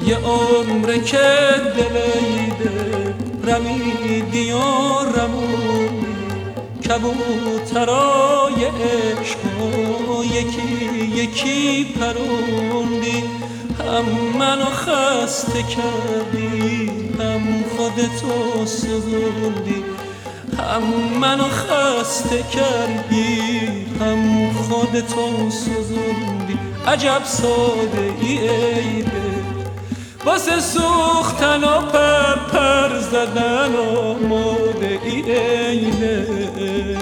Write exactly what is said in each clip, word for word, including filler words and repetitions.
یه عمره که دلیده رمیدی و رموندی، کبوترای عشق و یکی یکی پروندی. هم منو خسته کردی هم خودتو سوزوندی، هم منو خسته کردی هم خودتو سوزوندی. عجب ساده ای ای دل، واسه سوختن و پر پر زدن آماده ای ای دل.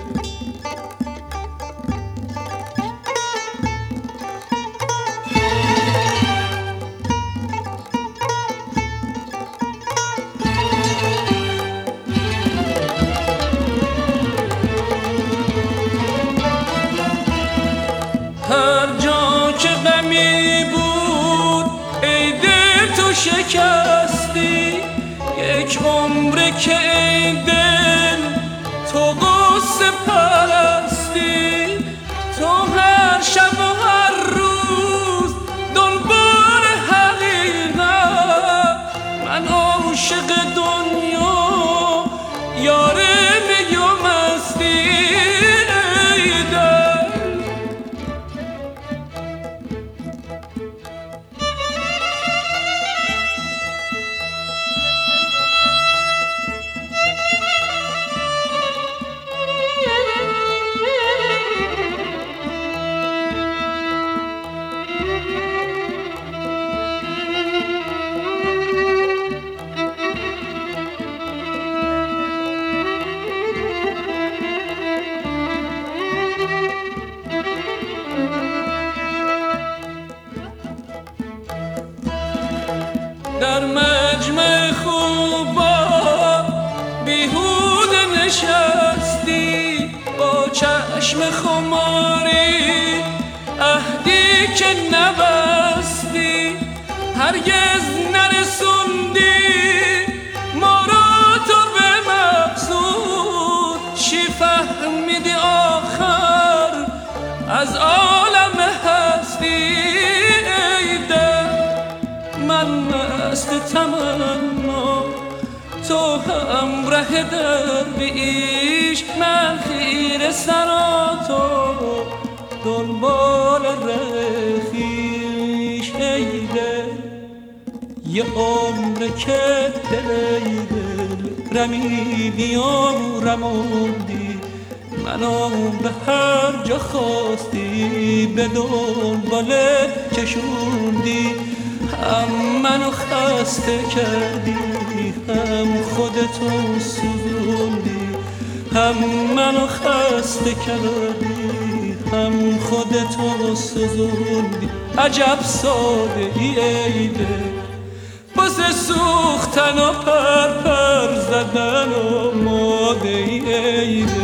هر جا که غمی بود ای دل تو شکستی، یک عمره که ای دل تو غصه پرستی. تو هر شب و هر روز دنبال حقیقت، من عاشق دنیا یار می و مستی. در مجمع خوبا بیهوده نشستی، با چشم خماری عهدی که نبستی. هرگز نرسوندی ما را تو به مقصود، چی فهمیدی آخر از عالم هستی. من مست تمنا تو همراه درویش، من خیره سرا تو دنبال رخیش. ای دل یه عمره که دل دل رمیدی و رموندی، منو به هر جا خواستی به دنبالت کشوندی. هم منو خسته کردی هم خودتو سوزوندی، هم منو خسته کردی هم خودتو سوزوندی. عجب ساده ای ای دل، واسه سوختن و پر پر زدن و ماده ای ای دل.